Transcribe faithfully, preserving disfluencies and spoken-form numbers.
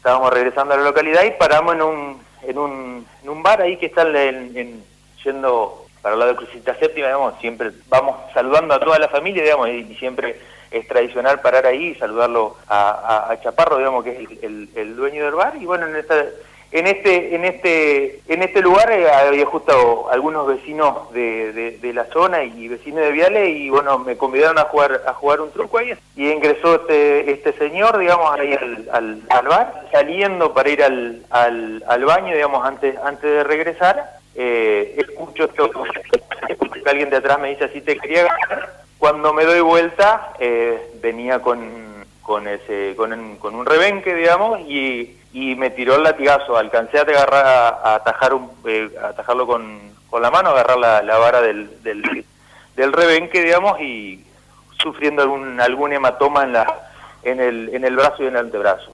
estábamos regresando a la localidad y paramos en un en un, en un bar ahí que está en, en, yendo para el lado de Crucita Séptima, digamos, siempre vamos saludando a toda la familia, digamos, y, y siempre es tradicional parar ahí y saludarlo a, a, a Chaparro, digamos, que es el, el, el dueño del bar, y bueno, en esta... En este en este en este lugar eh, había justo algunos vecinos de, de, de la zona y vecinos de Viale, y bueno, me convidaron a jugar a jugar un truco ahí, y ingresó este este señor, digamos, ahí al, al, al bar, saliendo para ir al, al, al baño, digamos, antes antes de regresar, eh, escucho esto, escucho que alguien de atrás me dice así: te quería ganar. Cuando me doy vuelta, eh, venía con con ese con, un, con un rebenque, digamos, y y me tiró el latigazo. Alcancé a agarrar a, a atajar un, eh, a atajarlo con, con la mano, agarrar la, la vara del, del, del rebenque, digamos, y sufriendo algún algún hematoma en la en el en el brazo y en el antebrazo.